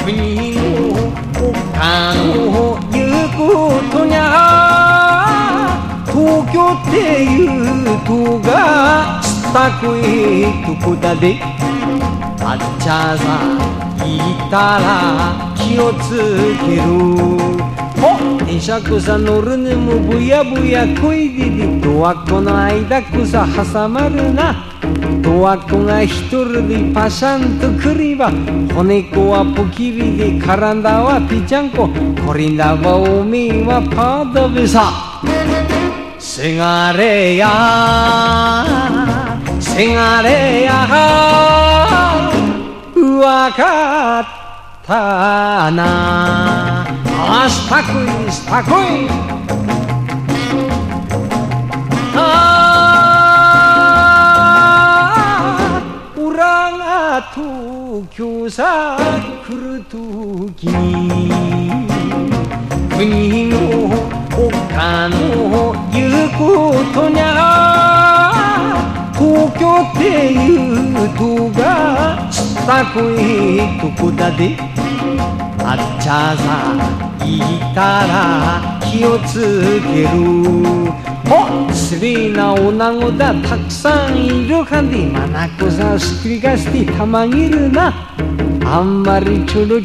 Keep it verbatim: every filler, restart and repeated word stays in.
国の他の言うことにゃ東京っていうとがしたくいとこだであっちゃさ言ったら気をつけるお電車草乗るのもぶやぶやこいででドアコの間草挟まるなドアコが一人でパシャンとくりば骨子はポキリで絡んだわピチャンココリンダはおめえはパーダベさせがれやせがれやわかったなあしたくいしたくいああ裏が東京さ来るとき国の他の言うことにゃ東京っていうとがしたくいとこだであっちゃさ言ったら気をつけるおスリーな女子だたくさんいるかんでまなこさすっくり返してたまげるなあんまりちょろ